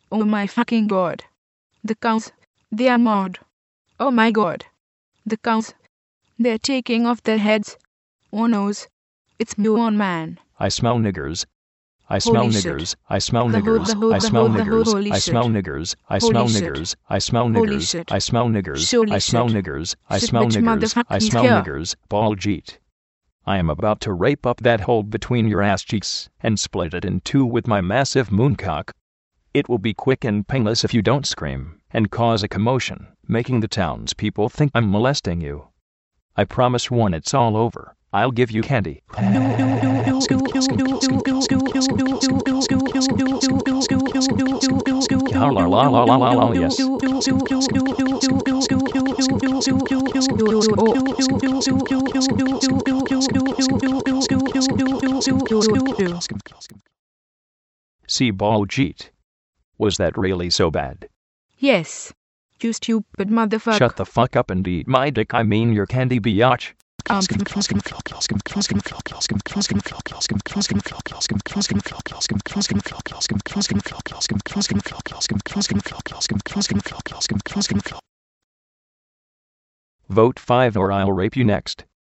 Oh my fucking god. The cows. They are mad. Oh my god. The cows. They're taking off their heads. Oh noes. It's Muon Man. I smell niggers. I smell Holy niggers. shit. I smell The ho- niggers. the ho- I the smell ho- the ho- niggers. holy I smell shit. niggers. I Holy smell shit. niggers. I smell Holy niggers. shit. I smell niggers. Holy I smell shit. niggers. I Shit, smell bitch, niggers. I motherfucking smell here. niggers. Baljeet. I am about to rape up that hole between your ass cheeks and split it in two with my massive mooncock. It will be quick and painless if you don't scream and cause a commotion, making the townspeople think I'm molesting you. I promise when it's all over, I'll give you candy. Yes. See, Baljeet. Was that really so bad? Yes. You stupid motherfucker. Shut the fuck up and eat my dick, I mean your candy, biatch. Vote 5 or I'll rape you next.